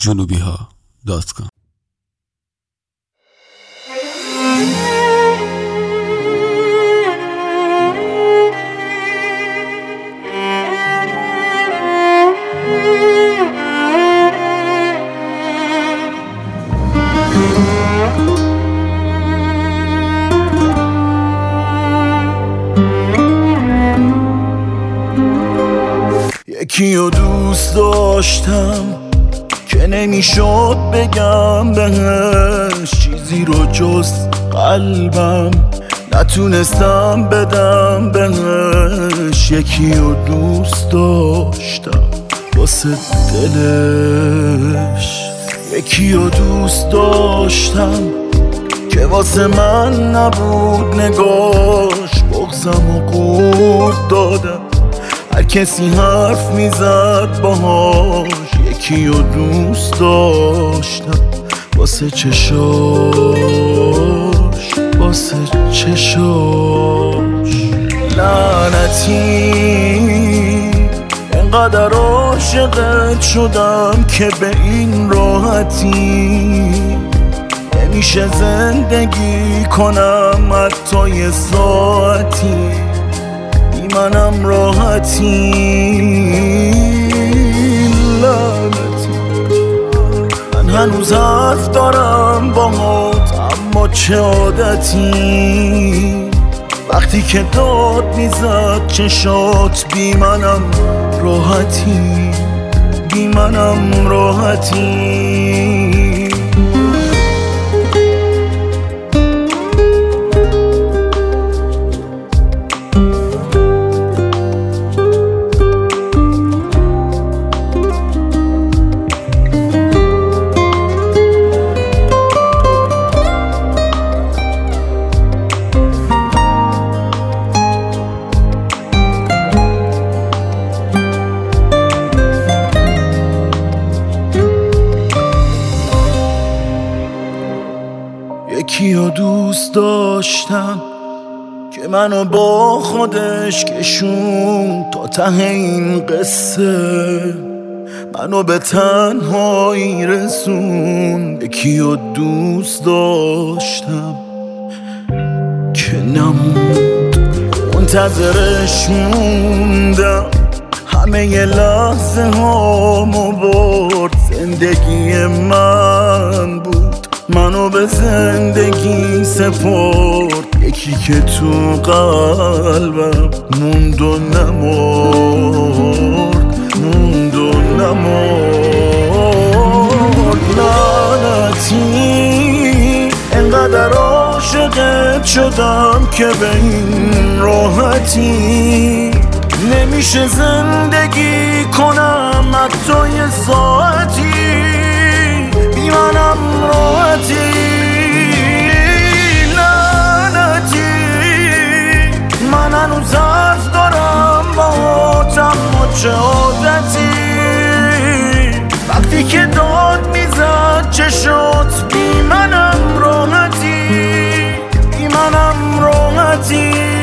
junubiha.com. یکیو دوست داشتم که نمیشد بگم بهش چیزی رو جز قلبم، نتونستم بدم بهش. یکیو دوست داشتم واسه دلش، یکیو دوست داشتم که واسه من نبود نگاش. بغضم و قورت دادم هر کسی حرف میزد باهاش. یکیو دوست داشتم واسه چشاش، واسه چشاش. لعنتی انقدر عاشقت شدم که به این راحتی نمیشه زندگی کنم حتی یه ساعتی. منم راحتی لعنتی، من هنوز حرف دارم باهات اما چه عادتی. وقتی که داد میزد چشات بی منم راحتی، بی منم راحتی. یکیو دوست داشتم که منو با خودش کشون تا ته این قصه، منو به تنهایی رسون. یکیو دوست داشتم که نموند، منتظرش موندم، همه ی لحظه هامو برد. زندگی من بود، منو به زندگی سپرد. یکی که تو قلبم موند و نمرد، موند و نمرد. لعنتی انقدر عاشقت شدم که به این راحتی نمیشه زندگی کنم حتی یه ساعتی. بی منم راحتی لعنتی، من هنوز حرف دارم باهات اما چه عادتی. وقتی که داد میزد چشات بی منم راحتی، بی منم راحتی.